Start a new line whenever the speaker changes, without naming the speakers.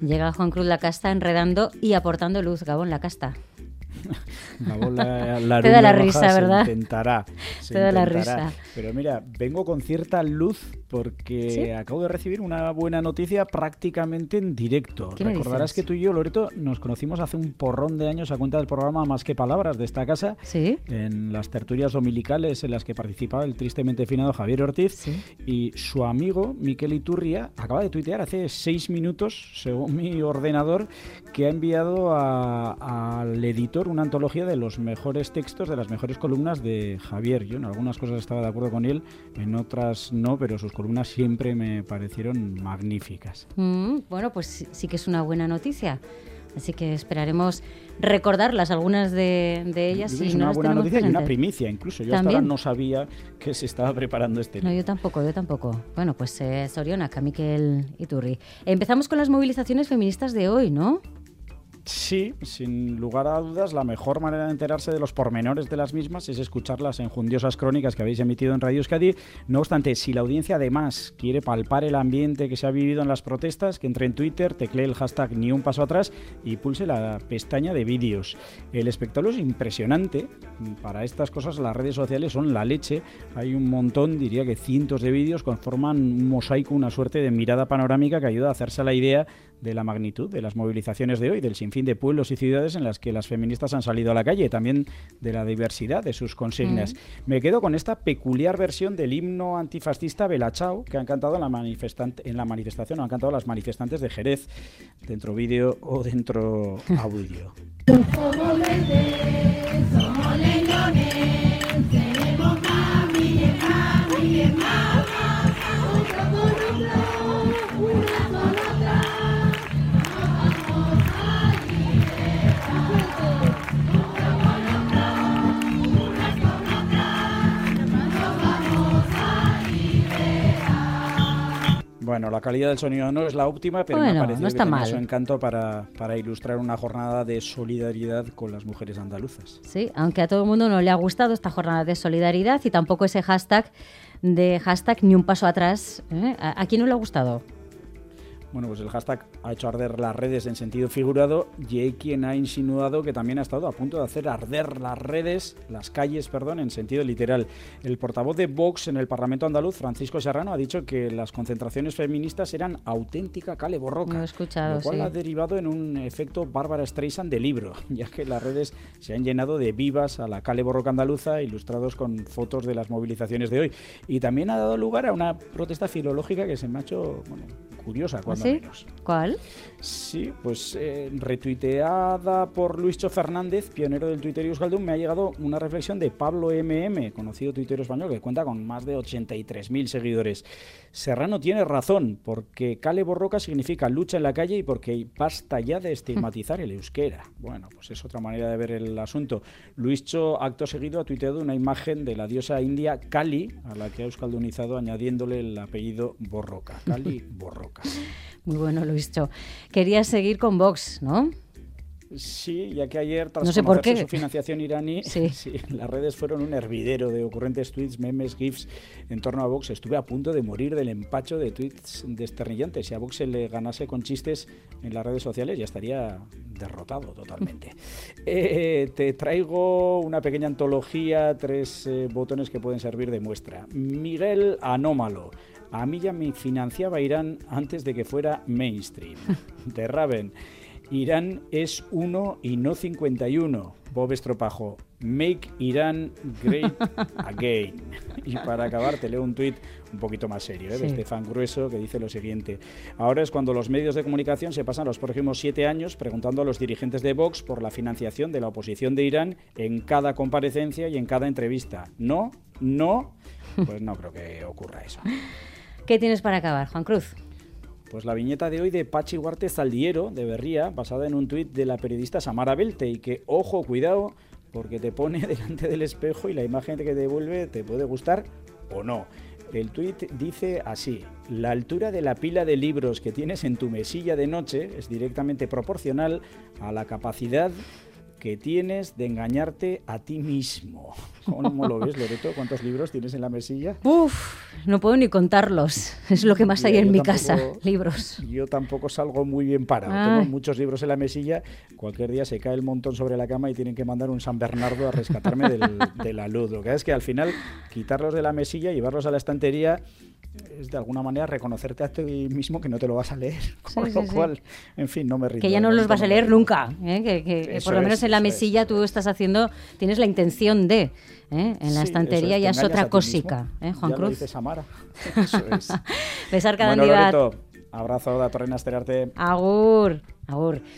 Llega Juan Cruz Lacasta enredando y aportando luz. Gabón Lacasta.
Te
da la risa, ¿verdad?
Se intentará.
Te da la risa.
Pero mira, vengo con cierta luz porque
¿Sí?
acabo de recibir una buena noticia prácticamente en directo.
¿Qué me
Recordarás
dices?
que tú y yo, Loreto, nos conocimos hace un porrón de años a cuenta del programa Más que Palabras de esta casa,
¿Sí?
en las tertulias dominicales en las que participaba el tristemente finado Javier Ortiz.
Sí.
Y su amigo Miquel Iturria acaba de tuitear hace 6 minutos, según mi ordenador, que ha enviado al editor una antología de los mejores textos, de las mejores columnas de Javier. Yo en algunas cosas estaba de acuerdo con él, en otras no, pero sus columnas siempre me parecieron magníficas.
Bueno, pues sí que es una buena noticia. Así que esperaremos recordarlas, algunas de ellas.
Es
Si no
una
las
buena
tenemos
noticia y una
presentes.
primicia, incluso. Yo hasta
¿También?
ahora no sabía que se estaba preparando este
No,
libro.
yo tampoco. Bueno, pues Sorionak, Miquel Iturri. Empezamos con las movilizaciones feministas de hoy, ¿no?
Sí, sin lugar a dudas, la mejor manera de enterarse de los pormenores de las mismas es escuchar las enjundiosas crónicas que habéis emitido en Radio Euskadi. No obstante, si la audiencia además quiere palpar el ambiente que se ha vivido en las protestas, que entre en Twitter, teclee el hashtag ni un paso atrás y pulse la pestaña de vídeos. El espectáculo es impresionante. Para estas cosas las redes sociales son la leche. Hay un montón, diría que cientos de vídeos, conforman un mosaico, una suerte de mirada panorámica que ayuda a hacerse a la idea de la magnitud de las movilizaciones de hoy, del sinfín de pueblos y ciudades en las que las feministas han salido a la calle, también de la diversidad de sus consignas. Me quedo con esta peculiar versión del himno antifascista Bella Ciao que han cantado en la manifestación, han cantado las manifestantes de Jerez, dentro vídeo o dentro audio.
Somos verdes, somos leñones, seremos más, Miguel más, otro con otro, una con otra, nos vamos a liberar. Otro con otro, una con otra, nos vamos a liberar.
Bueno, la calidad del sonido no es la óptima, pero
Bueno,
me ha parecido
no está
que tenía
mal.
su encanto para ilustrar una jornada de solidaridad con las mujeres andaluzas.
Sí, aunque a todo el mundo no le ha gustado esta jornada de solidaridad y tampoco ese hashtag ni un paso atrás. ¿A quién no le ha gustado?
Bueno, pues el hashtag ha hecho arder las redes en sentido figurado y hay quien ha insinuado que también ha estado a punto de hacer arder las calles, en sentido literal. El portavoz de Vox en el Parlamento andaluz, Francisco Serrano, ha dicho que las concentraciones feministas eran auténtica cale borroca,
Lo he escuchado,
lo cual
sí.
ha derivado en un efecto Bárbara Streisand de libro, ya que las redes se han llenado de vivas a la cale borroca andaluza, ilustrados con fotos de las movilizaciones de hoy. Y también ha dado lugar a una protesta filológica que se me ha hecho curiosa, cuando
¿Sí?
menos.
¿Cuál?
Sí, pues retuiteada por Luischo Fernández, pionero del Twitter Euskaldun, me ha llegado una reflexión de Pablo MM, conocido tuitero español que cuenta con más de 83.000 seguidores. Serrano tiene razón, porque cale borroca significa lucha en la calle y porque basta ya de estigmatizar el euskera. Bueno, pues es otra manera de ver el asunto. Luischo, acto seguido, ha tuiteado una imagen de la diosa india Kali, a la que ha euskaldunizado añadiéndole el apellido Borroca. Kali Borroca.
Muy bueno, Luischo. Querías seguir con Vox, ¿no?
Sí, ya que ayer, tras
No sé por
conocerse
qué.
su financiación iraní,
Sí.
las redes fueron un hervidero de ocurrentes tweets, memes, gifs en torno a Vox. Estuve a punto de morir del empacho de tweets desternillantes. Si a Vox se le ganase con chistes en las redes sociales, ya estaría derrotado totalmente. Te traigo una pequeña antología, 3 botones que pueden servir de muestra. Miguel Anómalo. A mí ya me financiaba Irán antes de que fuera mainstream. De Raven. Irán es 1 y no 51. Bob Estropajo. Make Iran great again. Y para acabar te leo un tuit un poquito más serio, de
Sí.
Estefan Grueso, que dice lo siguiente: ahora es cuando los medios de comunicación se pasan los próximos 7 años preguntando a los dirigentes de Vox por la financiación de la oposición de Irán en cada comparecencia y en cada entrevista. No, pues no creo que ocurra eso.
¿Qué tienes para acabar, Juan Cruz?
Pues la viñeta de hoy de Pachi Huarte Zaldiero, de Berría, basada en un tuit de la periodista Samara Belte, y que, ojo, cuidado, porque te pone delante del espejo y la imagen que te devuelve te puede gustar o no. El tuit dice así: la altura de la pila de libros que tienes en tu mesilla de noche es directamente proporcional a la capacidad que tienes de engañarte a ti mismo. ¿Cómo lo ves, Loreto? ¿Cuántos libros tienes en la mesilla?
Uf, no puedo ni contarlos. Es lo que más hay
Mira,
en
yo
mi
tampoco-
casa, libros.
Yo tampoco salgo muy bien parado.
Ay.
Tengo muchos libros en la mesilla. Cualquier día se cae el montón sobre la cama y tienen que mandar un San Bernardo a rescatarme de la luz. Lo que es que al final quitarlos de la mesilla y llevarlos a la estantería es de alguna manera reconocerte a ti mismo que no te lo vas a leer. Con
Sí,
lo
sí, sí.
cual, en fin, no me rindo.
Que ya no los vas a leer nunca, ¿eh? Que
Eso
por lo menos
es,
en la
eso es,
mesilla
eso
tú
es.
estás haciendo, tienes la intención de, ¿eh? En la
Sí,
estantería
eso
ya
te
es otra
engañas a ti
cosica,
mismo.
¿eh, Juan
Ya lo
Cruz?
dice Samara. Eso es.
Besar cada
Bueno,
día.
Loreto, abrazo da Torrena Esterarte.
Agur, agur.